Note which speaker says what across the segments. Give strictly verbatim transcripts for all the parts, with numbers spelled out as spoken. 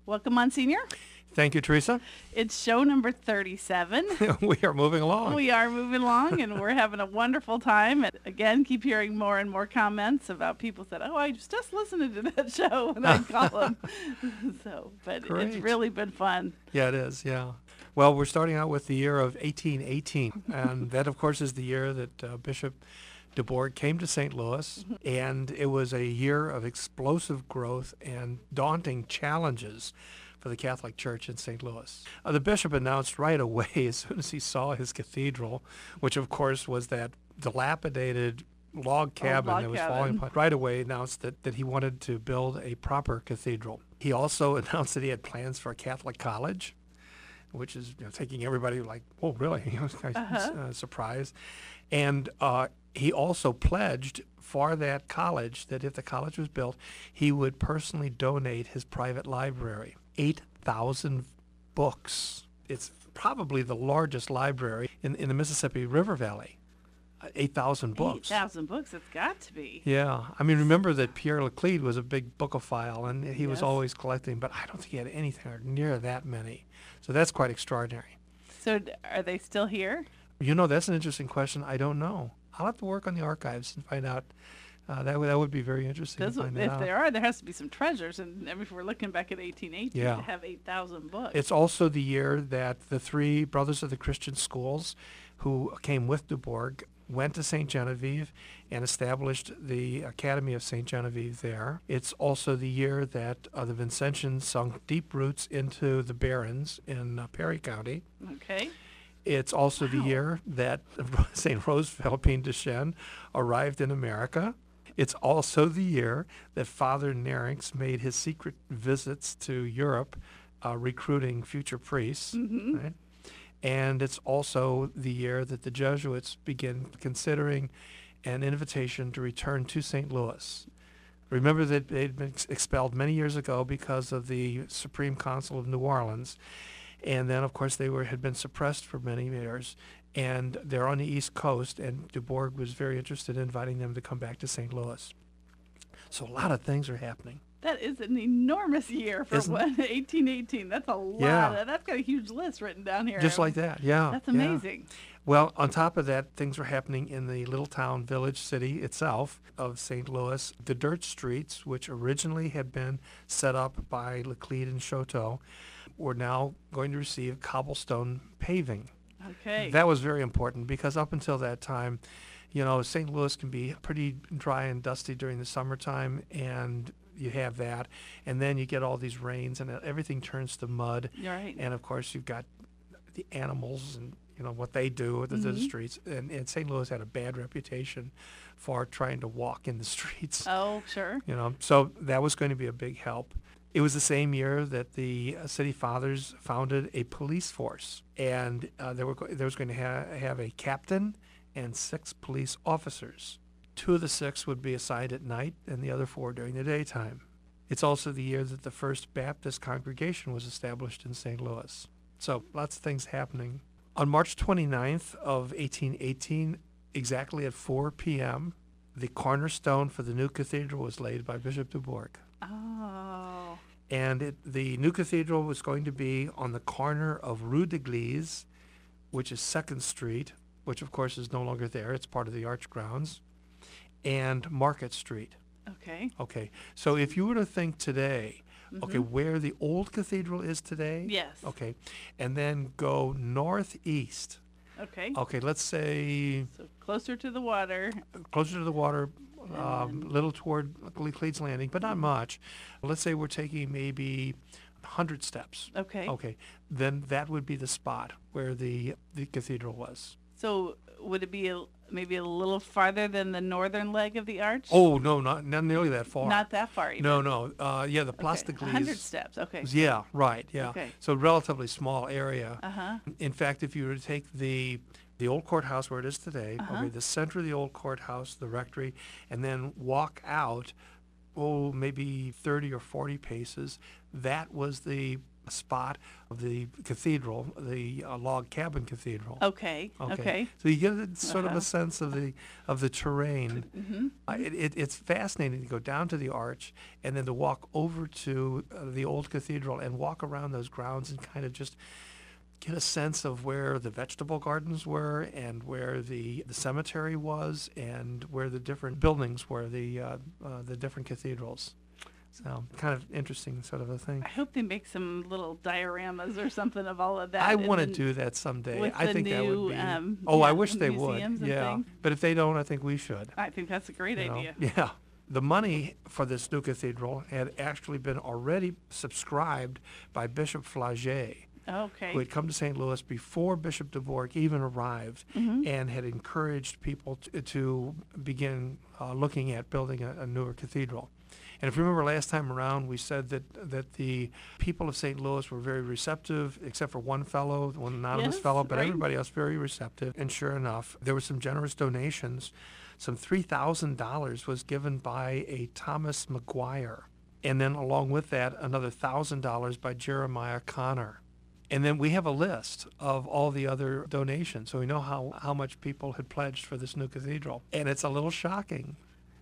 Speaker 1: Welcome, Monsignor.
Speaker 2: Thank you, Teresa.
Speaker 1: It's show number thirty-seven.
Speaker 2: We are moving along.
Speaker 1: We are moving along, and we're having a wonderful time. And again, keep hearing more and more comments about people said, oh, I was just listening to that show, and I call them. so, but
Speaker 2: Great.
Speaker 1: It's really been fun.
Speaker 2: Yeah, it is, yeah. Well, we're starting out with the year of eighteen eighteen, and that, of course, is the year that uh, Bishop DuBourg came to Saint Louis, and it was a year of explosive growth and daunting challenges for the Catholic Church in Saint Louis. Uh, the bishop announced right away, as soon as he saw his cathedral, which of course was that dilapidated log cabin
Speaker 1: log
Speaker 2: that was
Speaker 1: cabin.
Speaker 2: falling apart, right away announced that, that he wanted to build a proper cathedral. He also announced that he had plans for a Catholic college, which is you know, taking everybody like, oh, really? You know, kind of,
Speaker 1: Uh-huh.
Speaker 2: uh, surprised. And uh, he also pledged for that college that if the college was built, he would personally donate his private library. eight thousand books. It's probably the largest library in, in the Mississippi River Valley. Uh, eight thousand books.
Speaker 1: eight thousand books, it's got to be.
Speaker 2: Yeah. I mean, remember that Pierre Leclerc was a big bookophile, and he was
Speaker 1: Yes.
Speaker 2: always collecting, but I don't think he had anything near that many. So that's quite extraordinary.
Speaker 1: So d- are they still here?
Speaker 2: You know, that's an interesting question. I don't know. I'll have to work on the archives and find out. Uh, that, would, that would be very interesting
Speaker 1: Those,
Speaker 2: to find that
Speaker 1: if
Speaker 2: out.
Speaker 1: there are, there has to be some treasures. And I mean, if we're looking back at eighteen eighteen
Speaker 2: Yeah.
Speaker 1: to have eight thousand books.
Speaker 2: It's also the year that the three brothers of the Christian schools who came with DuBourg went to Saint Genevieve and established the Academy of Saint Genevieve there. It's also the year that uh, the Vincentians sunk deep roots into the Barrens in uh, Perry County.
Speaker 1: Okay.
Speaker 2: It's also the
Speaker 1: Wow.
Speaker 2: year that Saint Rose Philippine de Chêne arrived in America. It's also the year that Father Nerinx made his secret visits to Europe, uh, recruiting future priests.
Speaker 1: Mm-hmm.
Speaker 2: Right? And it's also the year that the Jesuits begin considering an invitation to return to Saint Louis. Remember that they'd been ex- expelled many years ago because of the Supreme Council of New Orleans. And then, of course, they were had been suppressed for many years. And they're on the East Coast, and DuBourg was very interested in inviting them to come back to Saint Louis. So a lot of things are happening.
Speaker 1: That is an enormous year for
Speaker 2: Isn't
Speaker 1: one, eighteen eighteen. That's a lot.
Speaker 2: Yeah.
Speaker 1: Of, that's got a huge list written down here.
Speaker 2: Just like that, yeah.
Speaker 1: That's
Speaker 2: yeah.
Speaker 1: amazing.
Speaker 2: Well, on top of that, things were happening in the little town, village, city itself of Saint Louis. The dirt streets, which originally had been set up by Laclede and Choteau, were now going to receive cobblestone paving.
Speaker 1: Okay.
Speaker 2: That was very important because up until that time, you know, Saint Louis can be pretty dry and dusty during the summertime, and you have that. And then you get all these rains, and everything turns to mud.
Speaker 1: You're right.
Speaker 2: And, of course, you've got the animals and, you know, what they do with the, the
Speaker 1: Mhm.
Speaker 2: streets. And, and Saint Louis had a bad reputation for trying to walk in the streets.
Speaker 1: Oh, sure.
Speaker 2: You know, so that was going to be a big help. It was the same year that the uh, city fathers founded a police force, and uh, there were go- there was going to ha- have a captain and six police officers. Two of the six would be assigned at night, and the other four during the daytime. It's also the year that the First Baptist congregation was established in Saint Louis. So lots of things happening. On March twenty-ninth of eighteen eighteen, exactly at four p.m., the cornerstone for the new cathedral was laid by Bishop DuBourg.
Speaker 1: Oh.
Speaker 2: And it, the new cathedral was going to be on the corner of Rue d'Église, which is second Street, which of course is no longer there. It's part of the Arch Grounds, and Market Street.
Speaker 1: Okay.
Speaker 2: Okay, so if you were to think today, okay,
Speaker 1: Mhm.
Speaker 2: where the old cathedral is today,
Speaker 1: Yes.
Speaker 2: okay, and then go northeast.
Speaker 1: Okay.
Speaker 2: Okay, let's say
Speaker 1: So closer to the water.
Speaker 2: closer to the water, um,
Speaker 1: And-
Speaker 2: little toward Cledes Landing, but not much. Let's say we're taking maybe one hundred steps.
Speaker 1: Okay.
Speaker 2: Okay, then that would be the spot where the the cathedral was.
Speaker 1: So would it be a, maybe a little farther than the northern leg of the arch?
Speaker 2: Oh no, not not nearly that far.
Speaker 1: Not that far even.
Speaker 2: No, no. Uh, yeah, the Place
Speaker 1: Okay.
Speaker 2: d'Église.
Speaker 1: one hundred steps. Okay.
Speaker 2: Yeah, right. Yeah.
Speaker 1: Okay.
Speaker 2: So relatively small area.
Speaker 1: Uh-huh.
Speaker 2: In fact, if you were to take the the old courthouse where it is today,
Speaker 1: Uh-huh.
Speaker 2: okay, the center of the old courthouse, the rectory, and then walk out, oh, maybe thirty or forty paces, that was the spot of the cathedral, the uh, log cabin cathedral.
Speaker 1: Okay. Okay.
Speaker 2: So you get a, sort
Speaker 1: Uh-huh.
Speaker 2: of a sense of the of the terrain.
Speaker 1: Mm-hmm.
Speaker 2: Uh, it, it, it's fascinating to go down to the arch and then to walk over to uh, the old cathedral and walk around those grounds and kind of just get a sense of where the vegetable gardens were and where the, the cemetery was and where the different buildings were, the uh, uh, the different cathedrals. So kind of interesting sort of a thing.
Speaker 1: I hope they make some little dioramas or something of all of that.
Speaker 2: I
Speaker 1: and
Speaker 2: want to
Speaker 1: then
Speaker 2: do that someday.
Speaker 1: with
Speaker 2: I
Speaker 1: the
Speaker 2: think that would
Speaker 1: new,
Speaker 2: be.
Speaker 1: um,
Speaker 2: oh, I
Speaker 1: yeah,
Speaker 2: wish they would.
Speaker 1: museums and
Speaker 2: Yeah,
Speaker 1: things.
Speaker 2: but if they don't, I think we should.
Speaker 1: I think that's a great
Speaker 2: you know?
Speaker 1: idea.
Speaker 2: Yeah. The money for this new cathedral had actually been already subscribed by Bishop Flaget,
Speaker 1: Okay.
Speaker 2: who had come to Saint Louis before Bishop DuBourg even arrived,
Speaker 1: Mhm.
Speaker 2: and had encouraged people to, to begin uh, looking at building a, a newer cathedral. And if you remember last time around, we said that that the people of Saint Louis were very receptive, except for one fellow, one anonymous
Speaker 1: Yes,
Speaker 2: fellow, but
Speaker 1: right.
Speaker 2: everybody else very receptive. And sure enough, there were some generous donations. Some three thousand dollars was given by a Thomas McGuire. And then along with that, another one thousand dollars by Jeremiah Connor. And then we have a list of all the other donations, so we know how, how much people had pledged for this new cathedral. And it's a little shocking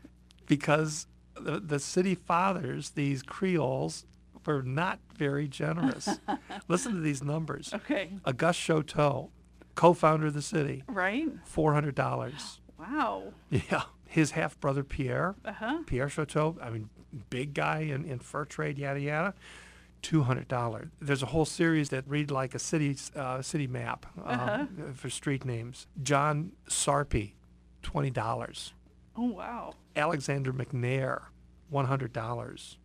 Speaker 2: because the, the city fathers, these Creoles, were not very generous. Listen to these numbers.
Speaker 1: Okay.
Speaker 2: Auguste Choteau, co-founder of the city,
Speaker 1: Right.
Speaker 2: four hundred dollars.
Speaker 1: Wow.
Speaker 2: Yeah. His half-brother Pierre,
Speaker 1: Uh-huh.
Speaker 2: Pierre Choteau, I mean, big guy in, in fur trade, yada, yada, two hundred dollars. There's a whole series that read like a city uh, city map uh,
Speaker 1: Uh-huh.
Speaker 2: for street names. John Sarpy, twenty dollars.
Speaker 1: Oh, wow.
Speaker 2: Alexander McNair, one hundred dollars.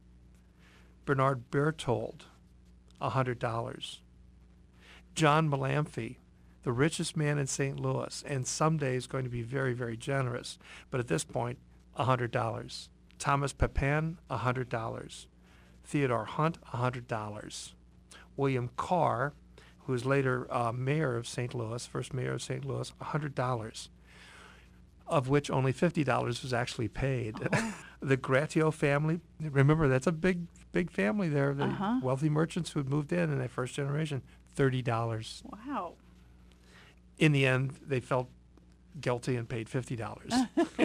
Speaker 2: Bernard Berthold, one hundred dollars. John Malamphy, the richest man in Saint Louis, and someday is going to be very, very generous, but at this point, one hundred dollars. Thomas Pepin, one hundred dollars. Theodore Hunt, one hundred dollars. William Carr, who was later uh, mayor of Saint Louis, first mayor of Saint Louis, one hundred dollars, of which only fifty dollars was actually paid.
Speaker 1: Oh.
Speaker 2: The Gratio family, remember, that's a big, big family there. The
Speaker 1: Uh-huh.
Speaker 2: wealthy merchants who had moved in in that first generation, thirty dollars.
Speaker 1: Wow.
Speaker 2: In the end, they felt guilty and paid fifty dollars.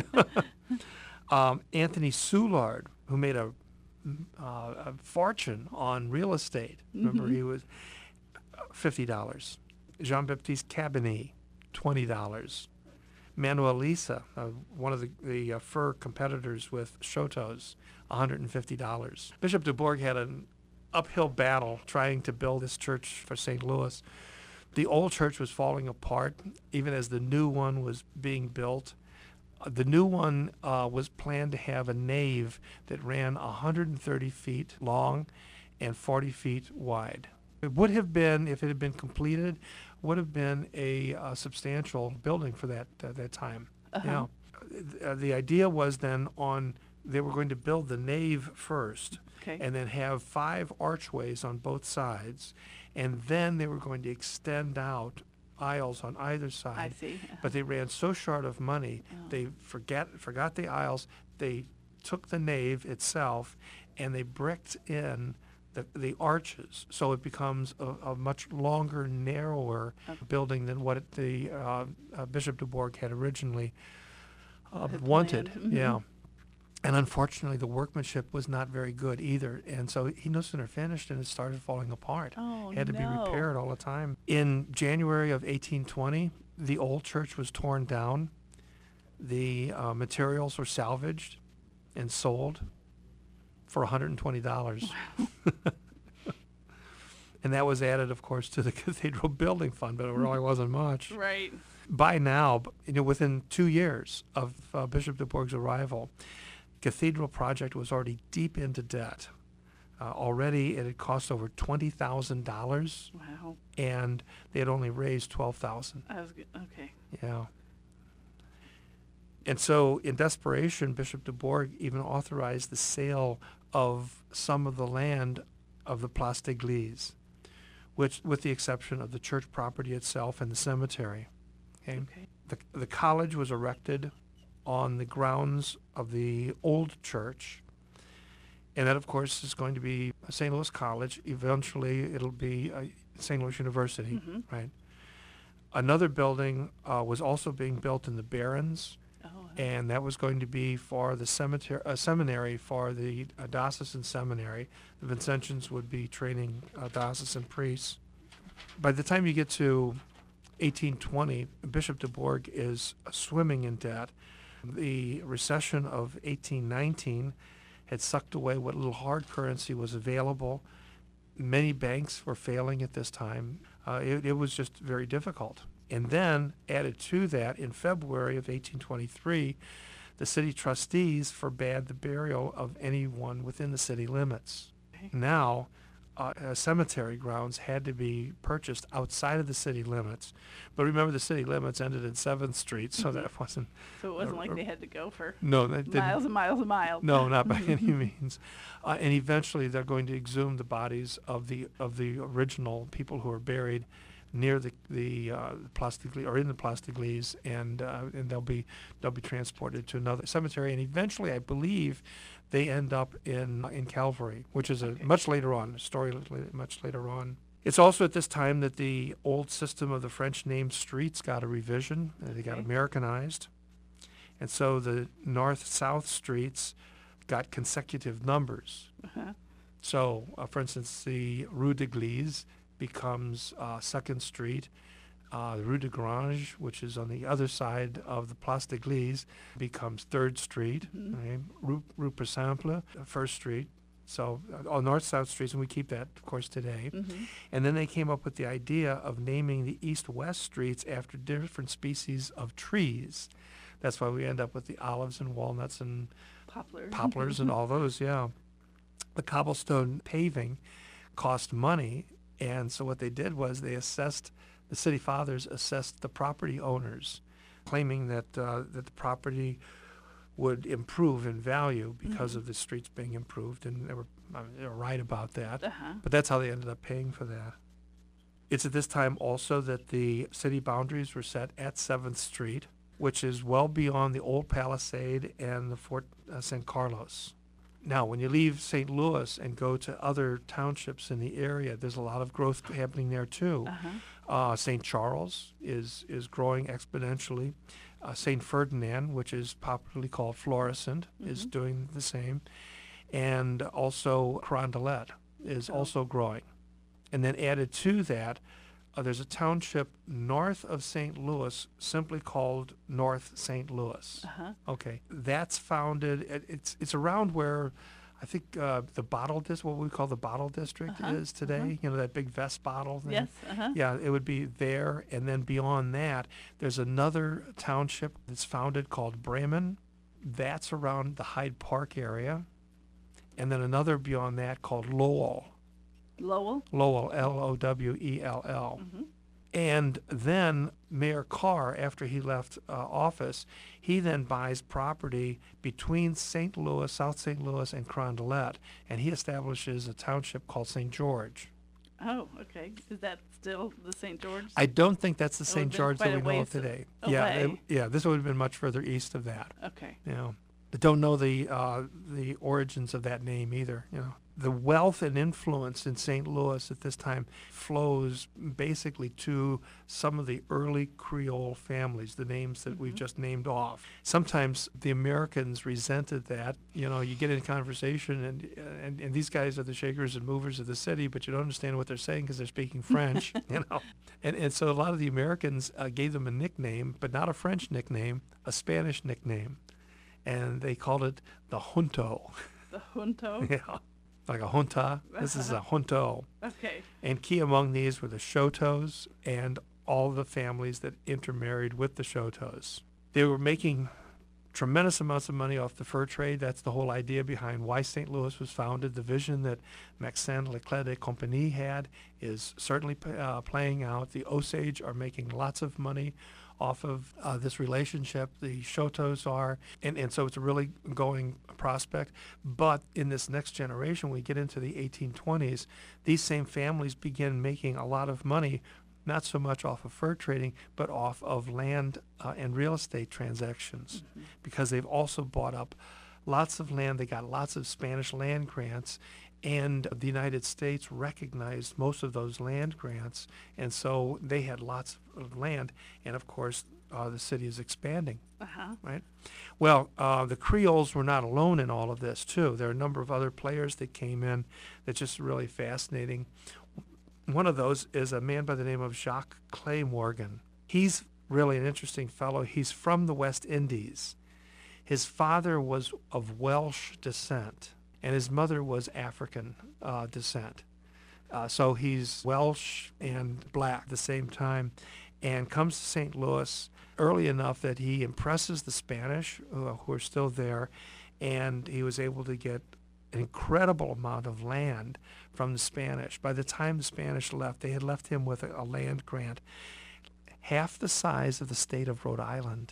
Speaker 2: um, Anthony Soulard, who made a, uh, a fortune on real estate. Remember,
Speaker 1: Mhm.
Speaker 2: he was uh, fifty dollars. Jean-Baptiste Cabanilles, twenty dollars. Manuel Lisa, uh, one of the, the uh, fur competitors with Choteau's, one hundred fifty dollars. Bishop DuBourg had an uphill battle trying to build this church for Saint Louis. The old church was falling apart, even as the new one was being built. Uh, the new one uh, was planned to have a nave that ran one hundred thirty feet long and forty feet wide. It would have been, if it had been completed, would have been a, uh substantial building for that uh, that time.
Speaker 1: Uh-huh.
Speaker 2: Now, uh, the idea was then on they were going to build the nave first,
Speaker 1: Okay.
Speaker 2: and then have five archways on both sides, and then they were going to extend out aisles on either
Speaker 1: I
Speaker 2: side.
Speaker 1: see. Uh-huh.
Speaker 2: But they ran so short of money,
Speaker 1: Oh.
Speaker 2: they forget forgot the aisles. They took the nave itself, and they bricked in the, the arches, so it becomes a, a much longer, narrower
Speaker 1: Okay.
Speaker 2: building than what it, the uh, uh, Bishop DuBourg had originally uh,
Speaker 1: Had
Speaker 2: wanted.
Speaker 1: planned. Mhm.
Speaker 2: Yeah. And unfortunately, the workmanship was not very good either. And so he no sooner finished and it started falling apart.
Speaker 1: Oh,
Speaker 2: Had to be
Speaker 1: no.
Speaker 2: repaired all the time. In January of eighteen twenty, the old church was torn down. The uh, materials were salvaged and sold for one hundred twenty dollars. And that was added, of course, to the cathedral building fund, but it really wasn't much.
Speaker 1: Right.
Speaker 2: By now, b- you know, within two years of uh, Bishop DuBourg's arrival, cathedral project was already deep into debt. Uh, already, it had cost over twenty thousand dollars,
Speaker 1: Wow.
Speaker 2: and they had only raised twelve thousand
Speaker 1: I was good. Okay.
Speaker 2: dollars. Yeah. And so, in desperation, Bishop DuBourg even authorized the sale of some of the land of the Place d'Église, which, with the exception of the church property itself and the cemetery. Okay.
Speaker 1: Okay.
Speaker 2: The, the college was erected on the grounds of the old church, And that, of course, is going to be Saint Louis College. Eventually, it'll be uh, Saint Louis University,
Speaker 1: Mhm.
Speaker 2: right? Another building uh, was also being built in the Barrens,
Speaker 1: Oh, uh-huh.
Speaker 2: and that was going to be for the cemetery, uh, seminary for the uh, diocesan seminary. The Vincentians would be training uh, diocesan priests. By the time you get to eighteen twenty, Bishop de Bourgh is swimming in debt. The recession of eighteen nineteen had sucked away what little hard currency was available. Many banks were failing at this time. Uh, it, it was just very difficult. And then, added to that, in February of eighteen twenty-three, the city trustees forbade the burial of anyone within the city limits.
Speaker 1: Okay.
Speaker 2: Now, uh, uh, cemetery grounds had to be purchased outside of the city limits. But remember, the city limits ended in seventh Street, so that wasn't...
Speaker 1: So it wasn't
Speaker 2: uh,
Speaker 1: like
Speaker 2: uh,
Speaker 1: they had to go for
Speaker 2: No, that didn't...
Speaker 1: miles and miles and miles.
Speaker 2: No, not by any means. Uh, and eventually, they're going to exhume the bodies of the of the original people who are buried near the the uh, Place d'Église, or in the Place d'Église, and uh, and they'll be they'll be transported to another cemetery. And eventually, I believe, they end up in in Calvary, which is a
Speaker 1: Okay.
Speaker 2: much later on a story, la- much later on. It's also at this time that the old system of the French named streets got a revision. Uh, They got
Speaker 1: Okay.
Speaker 2: Americanized. And so the north-south streets got consecutive numbers.
Speaker 1: Uh-huh.
Speaker 2: So, uh, for instance, the Rue d'Église becomes uh, Second Street. Uh, the Rue de Grange, which is on the other side of the Place d'Église, becomes Third Street.
Speaker 1: Mhm.
Speaker 2: Right? Rue, Rue Per Simple, uh, First Street. So, uh, all north-south streets, and we keep that, of course, today.
Speaker 1: Mm-hmm.
Speaker 2: And then they came up with the idea of naming the east-west streets after different species of trees. That's why we end up with the olives and walnuts and
Speaker 1: Poplar.
Speaker 2: poplars and all those, yeah. The cobblestone paving cost money, and so what they did was they assessed, the city fathers assessed the property owners, claiming that uh, that the property would improve in value because
Speaker 1: Mhm.
Speaker 2: of the streets being improved, and they were, I mean, they were right about that.
Speaker 1: Uh-huh.
Speaker 2: But that's how they ended up paying for that. It's at this time also that the city boundaries were set at seventh Street, which is well beyond the old Palisade and the Fort uh, San Carlos. Now, when you leave Saint Louis and go to other townships in the area, there's a lot of growth happening there too.
Speaker 1: Uh-huh.
Speaker 2: Uh, Saint Charles is is growing exponentially. Uh, Saint Ferdinand, which is popularly called Florissant, is
Speaker 1: Mhm.
Speaker 2: doing the same. And also Carondelet is
Speaker 1: Oh.
Speaker 2: also growing. And then added to that, uh, there's a township north of Saint Louis simply called North Saint Louis.
Speaker 1: Uh-huh.
Speaker 2: Okay, that's founded. It, it's it's around where I think uh, the bottle dis what we call the bottle district
Speaker 1: Uh-huh,
Speaker 2: is today.
Speaker 1: uh-huh.
Speaker 2: You know, that big vest bottle thing.
Speaker 1: Yes. Uh-huh.
Speaker 2: Yeah, it would be there, and then beyond that, there's another township that's founded called Bremen. That's around the Hyde Park area, and then another beyond that called Lowell.
Speaker 1: Lowell.
Speaker 2: Lowell, L O W E L L.
Speaker 1: Mm-hmm.
Speaker 2: And then Mayor Carr, after he left uh, office, he then buys property between Saint Louis, South Saint Louis, and Carondelet, and he establishes a township called Saint George.
Speaker 1: Oh, okay. Is that still the Saint George?
Speaker 2: I don't think that's the
Speaker 1: It
Speaker 2: Saint
Speaker 1: would've been
Speaker 2: George that
Speaker 1: quite
Speaker 2: we
Speaker 1: a
Speaker 2: know of
Speaker 1: ways
Speaker 2: today.
Speaker 1: a-
Speaker 2: yeah, it-
Speaker 1: away.
Speaker 2: yeah. This would have been much further east of that.
Speaker 1: Okay.
Speaker 2: You know, I don't know the uh, the origins of that name either. You know, the wealth and influence in Saint Louis at this time flows basically to some of the early Creole families, the names that we've
Speaker 1: Mhm.
Speaker 2: just named off. Sometimes the Americans resented that. You know, you get in conversation and, and, and these guys are the shakers and movers of the city, but you don't understand what they're saying because they're speaking French, you know. And, and so a lot of the Americans uh, gave them a nickname, but not a French nickname, a Spanish nickname. And they called it the Junto.
Speaker 1: The Junto.
Speaker 2: Yeah, like a junta. This is a junto.
Speaker 1: Okay.
Speaker 2: And key among these were the Chotos and all the families that intermarried with the Chotos. They were making tremendous amounts of money off the fur trade. That's the whole idea behind why Saint Louis was founded. The vision that Maxence Leclerc et Compagnie had is certainly p- uh, playing out. The Osage are making lots of money off of uh, this relationship. The Chotos are, and, and so it's a really going prospect. But in this next generation, we get into the eighteen twenties, these same families begin making a lot of money, not so much off of fur trading, but off of land uh, and real estate transactions,
Speaker 1: Mhm.
Speaker 2: because they've also bought up lots of land. They got lots of Spanish land grants, and the United States recognized most of those land grants, and so they had lots of land, and of course, uh, the city is expanding.
Speaker 1: Uh-huh.
Speaker 2: Right? Well, uh, the Creoles were not alone in all of this, too. There are a number of other players that came in that's just really fascinating. One of those is a man by the name of Jacques Clay Morgan. He's really an interesting fellow. He's from the West Indies. His father was of Welsh descent, and his mother was African uh, descent. Uh, so he's Welsh and black at the same time, and comes to Saint Louis early enough that he impresses the Spanish, uh, who are still there, and he was able to get an incredible amount of land from the Spanish. By the time the Spanish left, they had left him with a, a land grant half the size of the state of Rhode Island.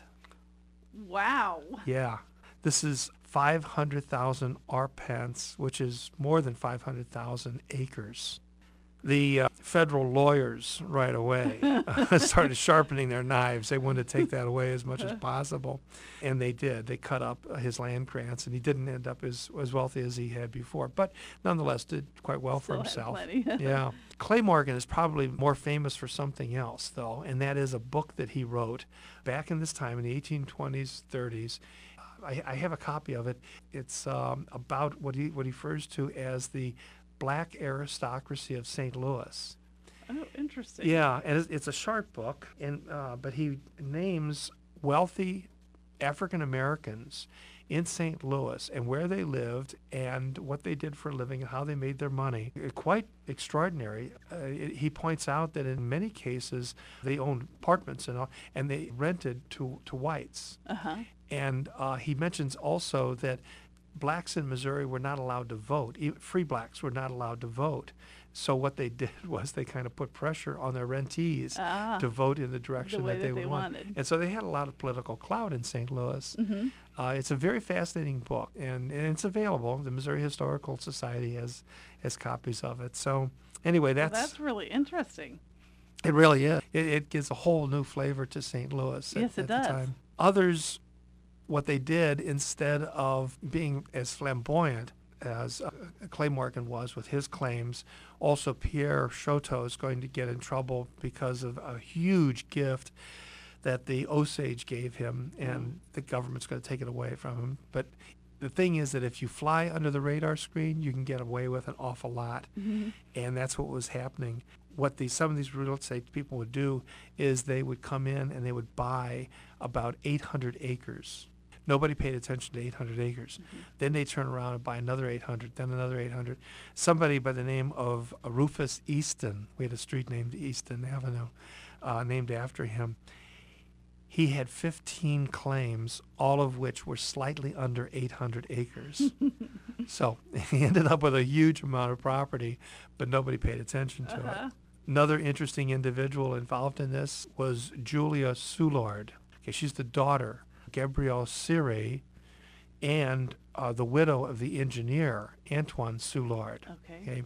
Speaker 1: Wow.
Speaker 2: Yeah. This is five hundred thousand arpents, which is more than five hundred thousand acres. The uh, federal lawyers right away uh, started sharpening their knives. They wanted to take that away as much as possible, and they did. They cut up uh, his land grants, and he didn't end up as, as wealthy as he had before, but nonetheless did quite well
Speaker 1: Still
Speaker 2: for
Speaker 1: had
Speaker 2: himself.
Speaker 1: plenty.
Speaker 2: Yeah. Clay Morgan is probably more famous for something else, though, and that is a book that he wrote back in this time in the eighteen twenties, thirties. I, I have a copy of it. It's um, about what he what he refers to as the black aristocracy of Saint Louis.
Speaker 1: Oh, interesting.
Speaker 2: Yeah, and it's, it's a short book, and uh, but he names wealthy African Americans in Saint Louis and where they lived and what they did for a living and how they made their money. Uh, Quite extraordinary. Uh, it, he points out that in many cases they owned apartments and all, and they rented to to whites.
Speaker 1: Uh-huh.
Speaker 2: And uh, he mentions also that blacks in Missouri were not allowed to vote. Even free blacks were not allowed to vote. So what they did was they kind of put pressure on their rentees
Speaker 1: Ah,
Speaker 2: to vote in the direction
Speaker 1: way
Speaker 2: that they
Speaker 1: that
Speaker 2: would
Speaker 1: they
Speaker 2: want.
Speaker 1: wanted.
Speaker 2: And so they had a lot of political clout in Saint Louis.
Speaker 1: Mm-hmm.
Speaker 2: Uh, it's a very fascinating book, and, and it's available. The Missouri Historical Society has has copies of it. So anyway,
Speaker 1: Well,
Speaker 2: that's,
Speaker 1: that's really interesting.
Speaker 2: it really is. It, it gives a whole new flavor to Saint Louis at,
Speaker 1: Yes, it
Speaker 2: at
Speaker 1: does.
Speaker 2: the time. Others, what they did, instead of being as flamboyant as uh, Clay Morgan was with his claims, also Pierre Choteau is going to get in trouble because of a huge gift that the Osage gave him, and the government's going to take it away from him. But the thing is that if you fly under the radar screen, you can get away with an awful lot,
Speaker 1: Mm-hmm.
Speaker 2: and that's what was happening. What these some of these real estate people would do is they would come in and they would buy about eight hundred acres. Nobody paid attention to eight hundred acres.
Speaker 1: Mm-hmm.
Speaker 2: Then they turn around and buy another eight hundred, then another eight hundred. Somebody by the name of uh, Rufus Easton, we had a street named Easton Avenue, uh, named after him. He had fifteen claims, all of which were slightly under eight hundred acres. So he ended up with a huge amount of property, but nobody paid attention to
Speaker 1: Uh-huh.
Speaker 2: it. Another interesting individual involved in this was Julia Soulard. Okay, she's the daughter of Gabrielle Sire and uh, the widow of the engineer, Antoine Soulard.
Speaker 1: Okay.
Speaker 2: Okay.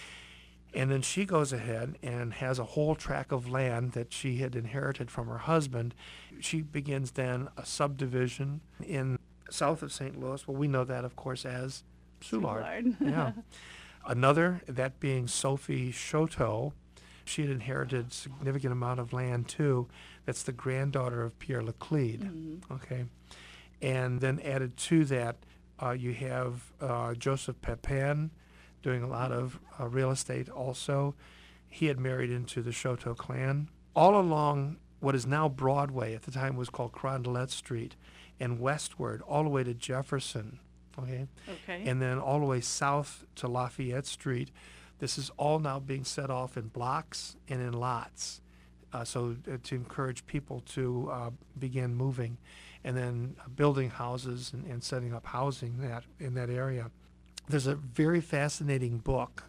Speaker 2: And then she goes ahead and has a whole tract of land that she had inherited from her husband. She begins then a subdivision in south of Saint Louis. Well, we know that, of course, as Soulard.
Speaker 1: Soulard.
Speaker 2: Yeah. Another, that being Sophie Choteau. She had inherited a significant amount of land, too. That's the granddaughter of Pierre Laclede.
Speaker 1: Mm-hmm.
Speaker 2: Okay. And then added to that, uh, you have uh, Joseph Pepin, doing a lot of uh, real estate also. He had married into the Choteau clan. All along what is now Broadway, at the time was called Carondelet Street, and westward, all the way to Jefferson, okay?
Speaker 1: Okay.
Speaker 2: And then all the way south to Lafayette Street. This is all now being set off in blocks and in lots, uh, so uh, to encourage people to uh, begin moving and then uh, building houses and, and setting up housing that in that area. There's a very fascinating book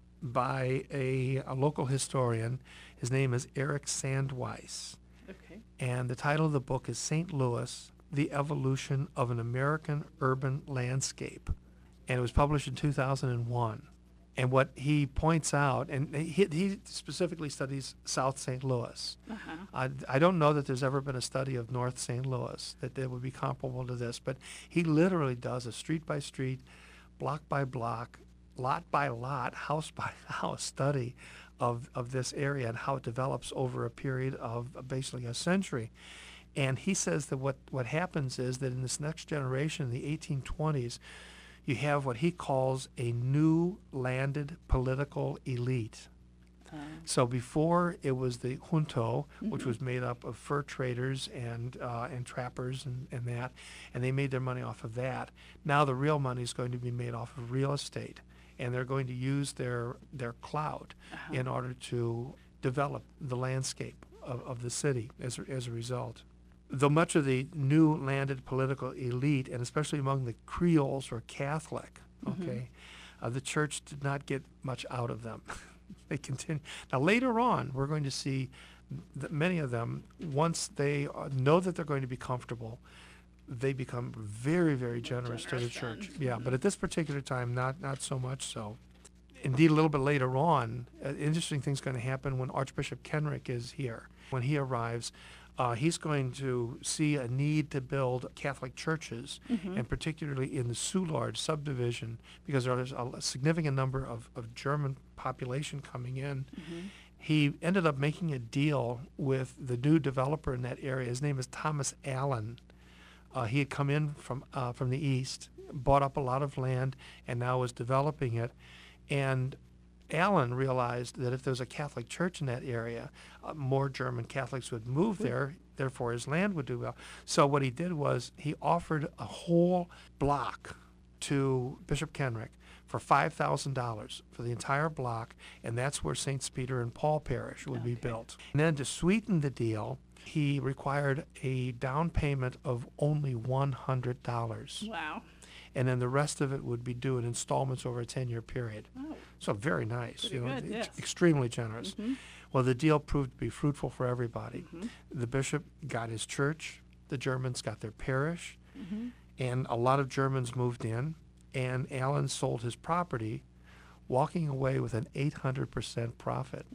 Speaker 2: by a, a local historian. His name is Eric Sandweiss.
Speaker 1: Okay.
Speaker 2: And the title of the book is Saint Louis, The Evolution of an American Urban Landscape. And it was published in two thousand one. And what he points out, and he, he specifically studies South Saint Louis.
Speaker 1: Uh-huh.
Speaker 2: I, I don't know that there's ever been a study of North Saint Louis that, that would be comparable to this, but he literally does a street by street, block by block, lot by lot, house by house study of, of this area and how it develops over a period of basically a century. And he says that what, what happens is that in this next generation, in the eighteen twenties, you have what he calls a new landed political elite.
Speaker 1: Uh,
Speaker 2: So before it was the junto, which
Speaker 1: Mhm.
Speaker 2: was made up of fur traders and uh, and trappers and, and that, and they made their money off of that. Now the real money is going to be made off of real estate, and they're going to use their their clout
Speaker 1: uh-huh.
Speaker 2: in order to develop the landscape of, of the city as, a- as a result. Though much of the new landed political elite, and especially among the Creoles or Catholic,
Speaker 1: Mhm.
Speaker 2: okay, uh, the church did not get much out of them. They continue. Now later on, we're going to see that many of them, once they uh, know that they're going to be comfortable, they become very, very generous, to the
Speaker 1: generous
Speaker 2: church.
Speaker 1: then.
Speaker 2: Yeah, but at this particular time, not not so much so. Indeed, a little bit later on, uh, interesting thing's going to happen when Archbishop Kenrick is here. When he arrives, uh, he's going to see a need to build Catholic churches,
Speaker 1: Mhm.
Speaker 2: and particularly in the Soulard subdivision, because there's a, a significant number of, of German population coming in.
Speaker 1: Mhm.
Speaker 2: He ended up making a deal with the new developer in that area. His name is Thomas Allen. Uh, he had come in from uh, from the east, bought up a lot of land, and now was developing it. And Allen realized that if there was a Catholic church in that area, uh, more German Catholics would move there, therefore his land would do well. So what he did was he offered a whole block to Bishop Kenrick for five thousand dollars for the entire block, and that's where Saints Peter and Paul Parish would be
Speaker 1: Okay.
Speaker 2: built. And then to sweeten the deal, he required a down payment of only one hundred dollars,
Speaker 1: Wow.
Speaker 2: and then the rest of it would be due in installments over a ten-year period.
Speaker 1: Oh.
Speaker 2: So very nice,
Speaker 1: Pretty
Speaker 2: you know,
Speaker 1: good,
Speaker 2: ex-
Speaker 1: yes.
Speaker 2: extremely generous.
Speaker 1: Mhm.
Speaker 2: Well, the deal proved to be fruitful for everybody.
Speaker 1: Mhm.
Speaker 2: The bishop got his church, the Germans got their parish,
Speaker 1: Mhm.
Speaker 2: and a lot of Germans moved in, and Allen sold his property, walking away with an eight hundred percent profit.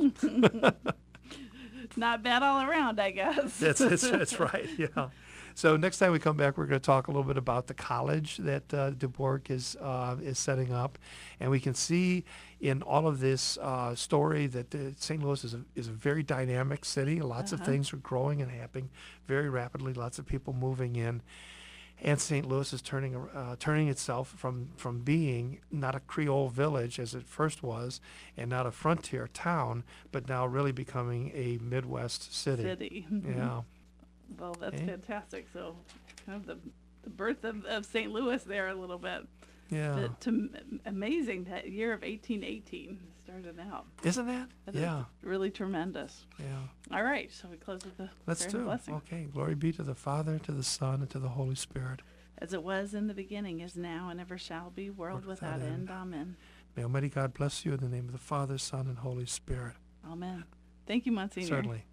Speaker 1: Not bad all around, I guess.
Speaker 2: That's, that's, that's right, yeah. So next time we come back, we're going to talk a little bit about the college that uh, DuBourg is uh, is setting up, and we can see in all of this uh, story that uh, Saint Louis is a, is a very dynamic city. Lots of
Speaker 1: Uh-huh.
Speaker 2: things are growing and happening very rapidly. Lots of people moving in, and Saint Louis is turning uh, turning itself from from being not a Creole village as it first was, and not a frontier town, but now really becoming a Midwest city.
Speaker 1: City. Mhm.
Speaker 2: Yeah.
Speaker 1: Well, that's
Speaker 2: Okay.
Speaker 1: fantastic. So, kind of the, the birth of, of Saint Louis there a little bit.
Speaker 2: Yeah.
Speaker 1: But to, m- amazing that year of eighteen eighteen started out.
Speaker 2: Isn't that?
Speaker 1: That is
Speaker 2: Yeah.
Speaker 1: really tremendous.
Speaker 2: Yeah.
Speaker 1: All right, so we close with the
Speaker 2: Let's
Speaker 1: prayer
Speaker 2: do.
Speaker 1: and blessing.
Speaker 2: Okay. Glory be to the Father, to the Son, and to the Holy Spirit.
Speaker 1: As it was in the beginning, is now, and ever shall be, world
Speaker 2: World
Speaker 1: without
Speaker 2: without
Speaker 1: end.
Speaker 2: end.
Speaker 1: Amen.
Speaker 2: May Almighty God bless you in the name of the Father, Son, and Holy Spirit.
Speaker 1: Amen. Thank you, Monsignor.
Speaker 2: Certainly.